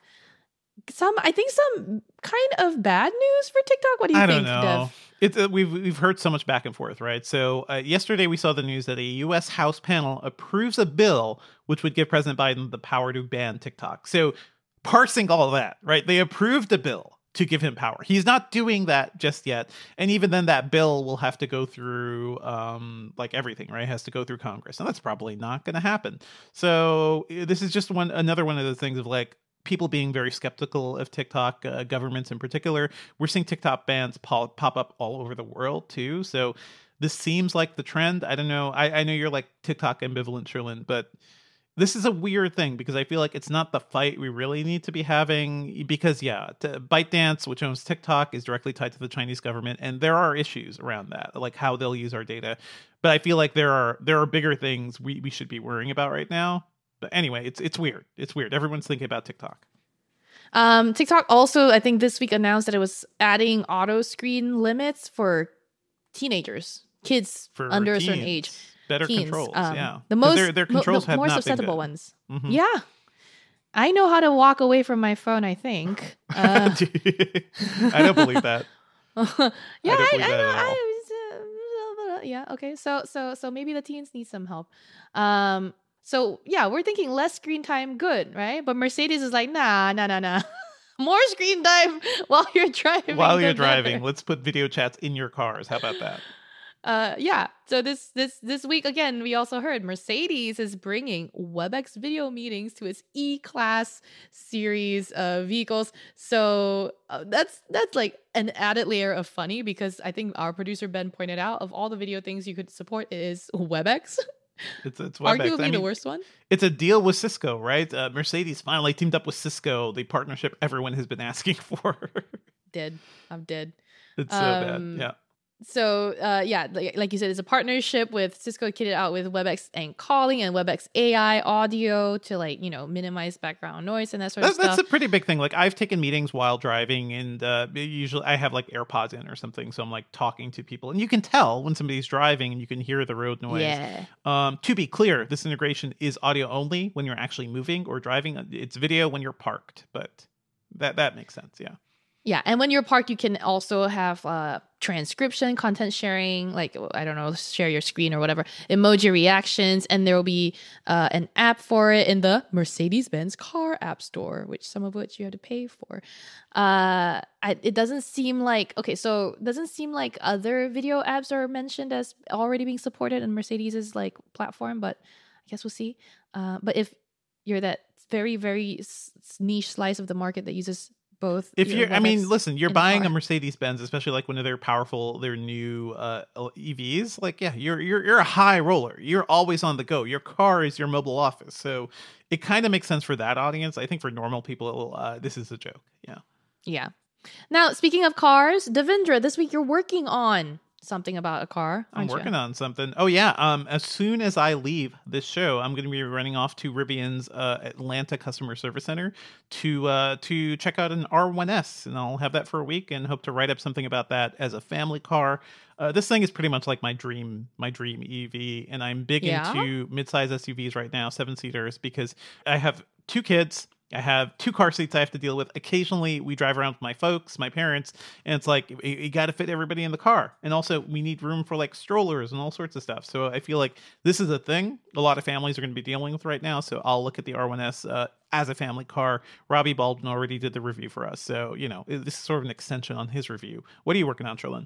Some, I think, some kind of bad news for TikTok. What do you I think, don't know. Dev? It's uh, we've we've heard so much back and forth, right? So uh, yesterday we saw the news that a U S House panel approves a bill which would give President Biden the power to ban TikTok. So parsing all that, right? They approved a bill to give him power. He's not doing that just yet, and even then, that bill will have to go through um, like everything, right? It has to go through Congress, and that's probably not going to happen. So uh, this is just one another one of those things of like, people being very skeptical of TikTok, uh, governments in particular. We're seeing TikTok bans pop, pop up all over the world too. So this seems like the trend. I don't know. I, I know you're like TikTok ambivalent, Sherlyn, but this is a weird thing because I feel like it's not the fight we really need to be having. Because yeah, t- ByteDance, which owns TikTok, is directly tied to the Chinese government, and there are issues around that, like how they'll use our data. But I feel like there are there are bigger things we, we should be worrying about right now. But anyway, it's it's weird. It's weird. Everyone's thinking about TikTok. Um, TikTok also, I think this week announced that it was adding auto screen limits for teenagers, kids For under teens. a certain age. Better Teens. controls, Um, yeah. The 'Cause most, their, their mo- controls the have more not been susceptible good. ones. Mhm. Yeah. I know how to walk away from my phone, I think. Uh, I don't believe that. yeah, I don't I, believe I that know. at all. I, uh, yeah. Okay. So so so maybe the teens need some help. Um. So yeah, we're thinking less screen time, good, right? But Mercedes is like, nah, nah, nah, nah. More screen time while you're driving. While you're the driving, better. let's put video chats in your cars. How about that? Uh, yeah. So this this this week again, we also heard Mercedes is bringing WebEx video meetings to its E-Class series of vehicles. So uh, that's that's like an added layer of funny, because I think our producer Ben pointed out, of all the video things you could support, it is WebEx. It's it's WebEx. Arguably I mean, the worst one. It's a deal with Cisco, right? Uh, Mercedes finally teamed up with Cisco, the partnership everyone has been asking for. Dead. I'm dead. It's so Um, bad. Yeah. So, uh, yeah, like, like you said, it's a partnership with Cisco, kitted out with WebEx and calling and WebEx A I audio to, like, you know, minimize background noise and that sort That, of stuff. that's a pretty big thing. Like, I've taken meetings while driving, and uh, usually I have like AirPods in or something, so I'm like talking to people, and you can tell when somebody's driving, and you can hear the road noise. Yeah. Um, to be clear, this integration is audio only when you're actually moving or driving. It's video when you're parked, but that that makes sense. Yeah. Yeah, and when you're parked, you can also have uh, transcription, content sharing, like, I don't know, share your screen or whatever, emoji reactions, and there will be uh, an app for it in the Mercedes-Benz car app store, which some of which you have to pay for. Uh, I, it doesn't seem like, okay, so it doesn't seem like other video apps are mentioned as already being supported in Mercedes' like platform, but I guess we'll see. Uh, but if you're that very, very s- niche slice of the market that uses both. If your you're, I mean, WebEx listen, you're and buying car. a Mercedes Benz, especially like one of their powerful, their new uh, E Vs. Like, yeah, you're you're you're a high roller. You're always on the go. Your car is your mobile office, so it kind of makes sense for that audience. I think for normal people, uh, this is a joke. Yeah. Yeah. Now, speaking of cars, Devendra, this week you're working on something about a car. I'm aren't you? working on something. Oh yeah. Um, as soon as I leave this show, I'm going to be running off to Rivian's uh, Atlanta Customer Service Center to uh, to check out an R one S, and I'll have that for a week and hope to write up something about that as a family car. Uh, this thing is pretty much like my dream, my dream E V, and I'm big Yeah? into midsize S U Vs right now, seven seaters, because I have two kids. I have two car seats I have to deal with. Occasionally, we drive around with my folks, my parents, and it's like, you, you got to fit everybody in the car. And also, we need room for like strollers and all sorts of stuff. So I feel like this is a thing a lot of families are going to be dealing with right now. So I'll look at the R one S uh, as a family car. Robbie Baldwin already did the review for us. So, you know, this is sort of an extension on his review. What are you working on, Sherlyn?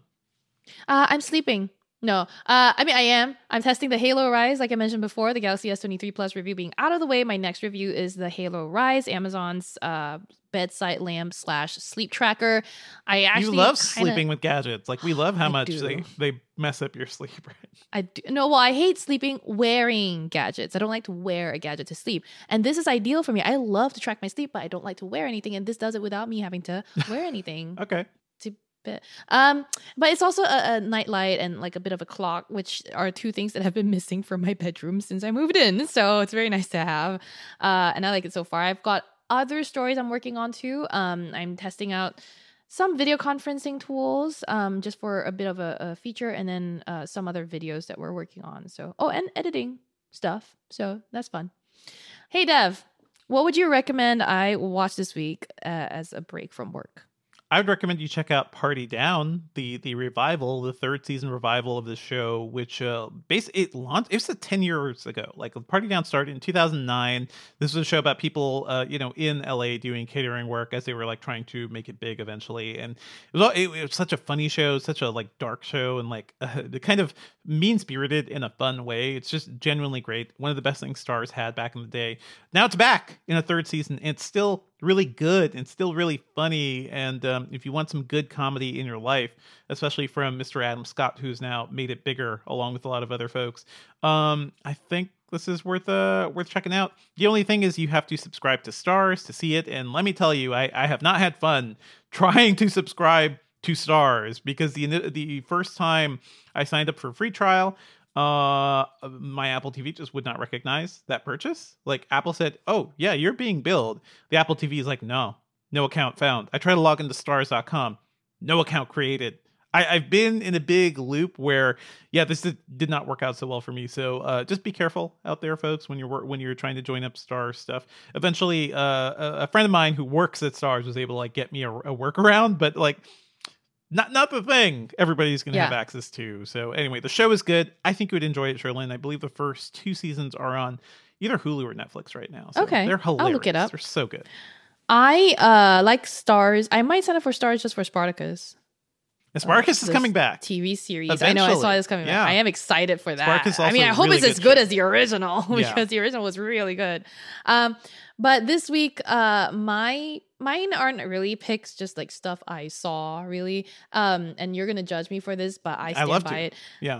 Uh, I'm sleeping. No, uh, I mean, I am. I'm testing the Halo Rise, like I mentioned before, the Galaxy S twenty-three Plus review being out of the way. My next review is the Halo Rise, Amazon's uh, bedside lamp slash sleep tracker. I actually You love kinda, sleeping with gadgets. Like, we love how I much do. they, they mess up your sleep, right? I do, no, well, I hate sleeping wearing gadgets. I don't like to wear a gadget to sleep. And this is ideal for me. I love to track my sleep, but I don't like to wear anything. And this does it without me having to wear anything. Okay. Bit. Um, but it's also a, a night light and like a bit of a clock, which are two things that have been missing from my bedroom since I moved in. So it's very nice to have. Uh, and I like it so far. I've got other stories I'm working on too. Um, I'm testing out some video conferencing tools um, just for a bit of a, a feature, and then uh, some other videos that we're working on. So, oh, and editing stuff. So that's fun. Hey, Dev, what would you recommend I watch this week uh, as a break from work? I would recommend you check out Party Down, the the revival, the third season revival of the show, which uh, basically it launched. It was ten years ago. Like Party Down started in two thousand nine. This was a show about people, uh, you know, in L A doing catering work as they were like trying to make it big eventually. And it was all, it, it was such a funny show, such a like dark show, and like uh, the kind of mean spirited in a fun way. It's just genuinely great. One of the best things Stars had back in the day. Now it's back in a third season. And it's still really good and still really funny. And um, if you want some good comedy in your life, especially from Mister Adam Scott, who's now made it bigger along with a lot of other folks, um, I think this is worth uh worth checking out. The only thing is you have to subscribe to Stars to see it. And let me tell you, I, I have not had fun trying to subscribe to Stars, because the the first time I signed up for a free trial, uh my Apple T V just would not recognize that purchase. Like Apple said, oh yeah, you're being billed. The Apple T V is like, no, no account found. I try to log into stars dot com, no account created. I, I've been in a big loop where, yeah, this did, did not work out so well for me. So uh, just be careful out there, folks, when you're when you're trying to join up Stars stuff. Eventually, uh, a, a friend of mine who works at Stars was able to like get me a, a workaround, but like, not not the thing everybody's going to Yeah. have access to. So anyway, the show is good. I think you would enjoy it, Sherlyn. I believe the first two seasons are on either Hulu or Netflix right now. So Okay. they're hilarious. I'll look it up. They're so good. I uh like Stars. I might sign up for Stars just for Spartacus. And Spartacus is This coming back. T V series. I know. I saw Eventually. this coming Yeah. back. I am excited for that. Spartacus I mean, also I hope really it's as good good show. as the original because Yeah. the original was really good. Um, but this week, uh, my mine aren't really picks, just like stuff I saw, really. Um, and you're gonna judge me for this, but I stand love by to. it. Yeah. Uh,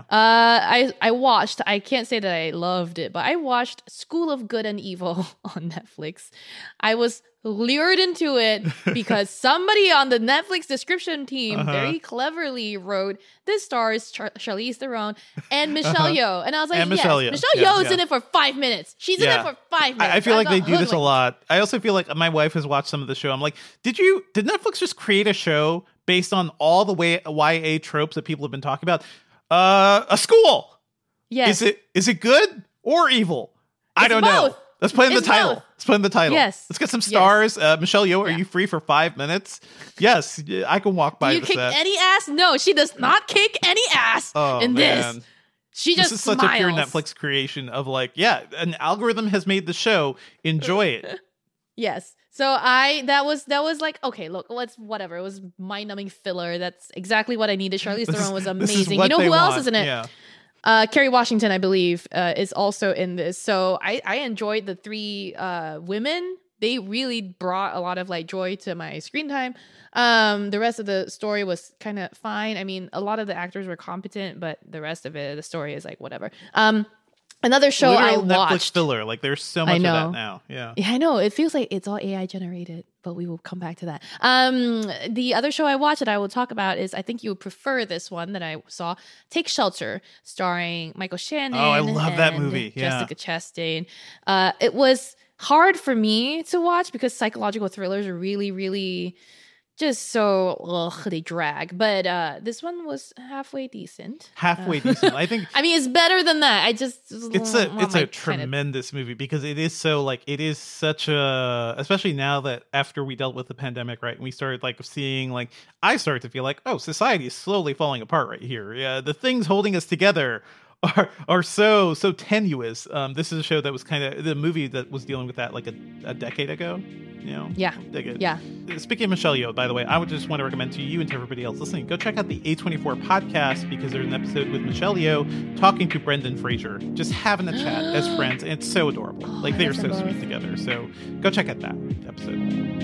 I I watched. I can't say that I loved it, but I watched School of Good and Evil on Netflix. I was lured into it because somebody on the Netflix description team Uh-huh. very cleverly wrote, "This stars Char- Charlize Theron and Michelle Uh-huh. Yeoh," and I was like, And "Yes, Michelle Yeoh. Michelle Yeah, Yeoh is yeah. in it for five minutes. She's Yeah. in it for five minutes." I, I feel like I'm they not do this a hoodwinked. lot. I also feel like my wife has watched some of the show. I'm like, did you? Did Netflix just create a show based on all the way Y A tropes that people have been talking about? Uh, a school. Yes. Is it is it good or evil? I It's don't both. know. Let's put in the It's title. both. Let's put in the title. Yes. Let's get some Yes. stars. Uh, Michelle Yeoh, are Yeah. you free for five minutes? Yes, I can walk by Do you the kick set. any ass? No, she does not kick any ass oh in man. this. She This just is such smiles. a pure Netflix creation of like, yeah, an algorithm has made the show. Enjoy it. Yes. So I that was that was like, okay, look, let's whatever. It was mind-numbing filler. That's exactly what I needed. Charlize This is- Theron was this is amazing. You what know they who else want. is in it? Yeah. Uh, Kerry Washington, I believe, uh, is also in this. So I, I enjoyed the three uh, women. They really brought a lot of like joy to my screen time. Um, the rest of the story was kind of fine. I mean, a lot of the actors were competent, but the rest of it, the story is like whatever. Um, another show Literal I Netflix watched. filler. Like there's so much of know. that now. Yeah. Yeah, I know. It feels like it's all A I generated, but we will come back to that. Um, the other show I watched that I will talk about is, I think you would prefer this one that I saw, Take Shelter, starring Michael Shannon. Oh, I love that and movie. Yeah. Jessica Chastain. Uh, it was hard for me to watch because psychological thrillers are really, really just so, ugh, they drag. But uh, this one was halfway decent. Halfway Uh, decent. I think I mean, it's better than that. I just it's a want it's my a kind of- tremendous movie because it is so like it is such a, especially now that after we dealt with the pandemic, right, and we started like seeing like I started to feel like, oh, society is slowly falling apart right here. Yeah, the things holding us together are are so so tenuous. Um, this is a show that was kind of the movie that was dealing with that like a, a decade ago. You know, Yeah. decade. Yeah. Speaking of Michelle Yeoh, by the way, I would just want to recommend to you and to everybody else listening, go check out the A twenty-four podcast because there's an episode with Michelle Yeoh talking to Brendan Fraser, just having a chat as friends, and it's so adorable. Oh, like I they are love so them sweet both. together. So go check out that episode.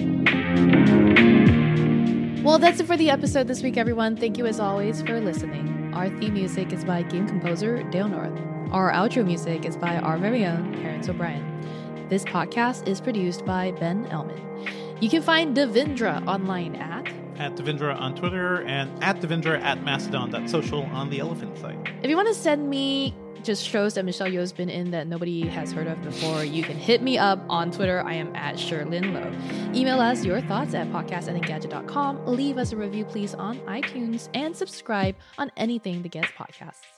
Well, that's it for the episode this week, everyone. Thank you as always for listening. Our theme music is by game composer Dale North. Our outro music is by our very own Terrence O'Brien. This podcast is produced by Ben Elman. You can find Devindra online at At Devindra on Twitter and at Devindra at Mastodon.social on the Elephant site. If you want to send me just shows that Michelle Yeoh's been in that nobody has heard of before, you can hit me up on Twitter. I am at Sherlyn Lowe. Email us your thoughts at podcast at engadget dot com. Leave us a review, please, on iTunes and subscribe on anything that gets podcasts.